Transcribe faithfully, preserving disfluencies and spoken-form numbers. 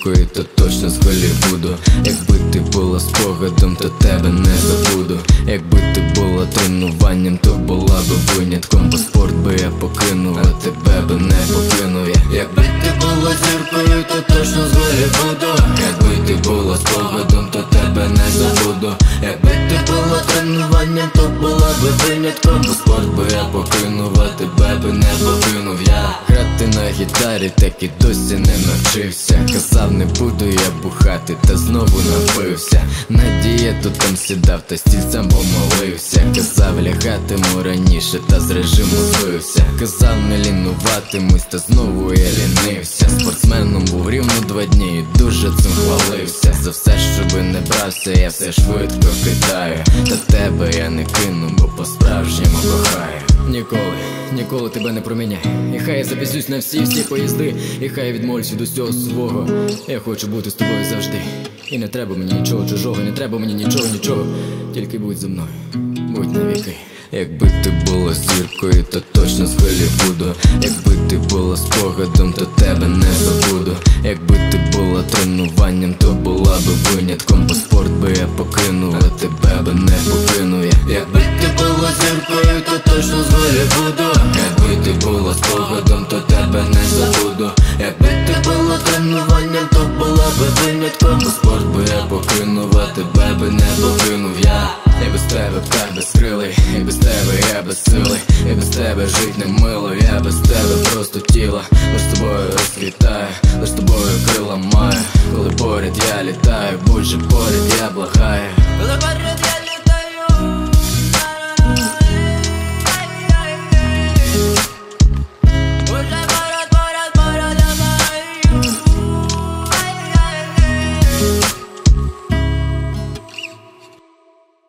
зіркою, то точно з Голлівуду. Якби ти була спогадом, то тебе не забуду. Якби ти була тренуванням, то була би винятком, бо спорт би я покинув, а тебе би не покинув я. Якби ти була зіркою, то точно з Голлівуду. Якби ти була спогадом, то тебе не забуду. Якби ти була тренуванням, то була би винятком, бо спорт би я покинув, а тебе би не покинув я. Грати на гітарі так і досі не навчився. Казав, не буду я бухати, та знову напився. На дієту там сідав, та стільцем помолився. Казав, лягатиму раніше, та з режиму збився. Казав, не лінуватимусь, та знову я лінився. Спортсменом був рівно два дні і дуже цим хвалився. За все, щоби не брався, я все швидко кидаю. Та тебе я не кину, бо по-справжньому кохаю. Ніколи, ніколи тебе не проміняй. І хай я запізнюсь на всі-всі поїзди, і хай я відмолюсь від усього свого. Я хочу бути з тобою завжди. І не треба мені нічого чужого, не треба мені нічого, нічого. Тільки будь зі мною, будь навіки. Якби ти була зіркою, то точно з Голлівуду. Якби ти була спогадом, то тебе не забуду. Якби ти була тренуванням, то була би винятком, бо спорт би я покинув, а тебе би не покинув я. Якби ти була зіркою, то точно з Голлівуду. Якби ти була спогадом, то тебе не забуду. Якби ти була тренуванням, то була би винятком, бо спорт би я покинув, а тебе би не покинув я. Я без тебе птах безкрилий, і без тебе я без сили, і без тебе жить не мило, я без тебе просто тіло. Лиш з тобою розквітаю, лиш з тобою крила маю. Коли поряд я літаю, будь же поряд, я благаю.